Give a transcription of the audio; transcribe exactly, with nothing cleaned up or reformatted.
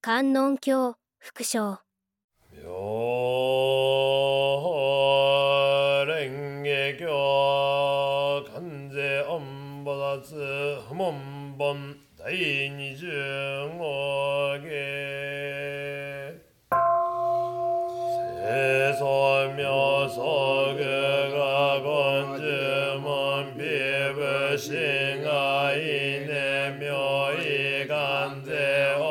観音経福唱。 妙蓮華経観世音菩薩普門本第二十五下世尊妙相具が根十門皮部心が因縁妙意観世